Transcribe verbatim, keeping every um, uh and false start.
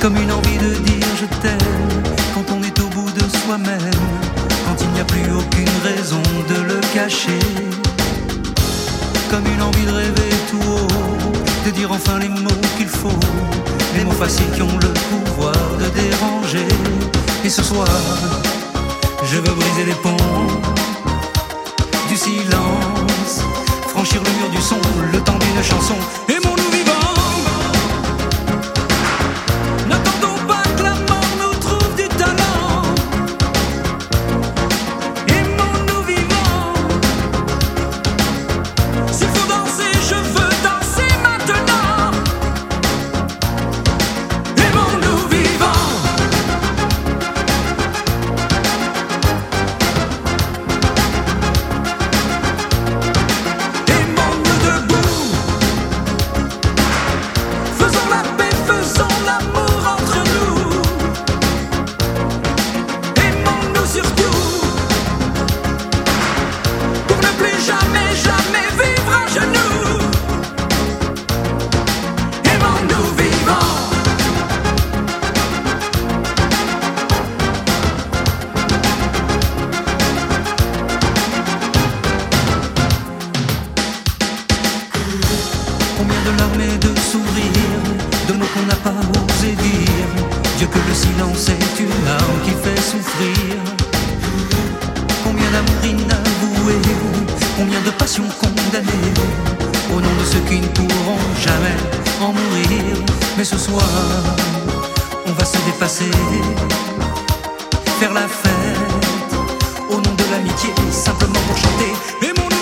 Comme une envie de dire je t'aime quand on est au bout de soi-même, quand il n'y a plus aucune raison de le cacher. Comme une envie de rêver tout haut, de dire enfin les mots qu'il faut, les mots faciles qui ont le pouvoir de déranger. Et ce soir, je veux briser les ponts du silence, franchir le mur du son, le temps d'une chanson. Aimons-nous vivants. Combien de larmes et de sourires, de mots qu'on n'a pas osé dire. Dieu que le silence est une arme qui fait souffrir. Combien d'amour inavoué, combien de passions condamnées, au nom de ceux qui ne pourront jamais en mourir. Mais ce soir, on va se dépasser, faire la fête, au nom de l'amitié, simplement pour chanter. Aimons-nous.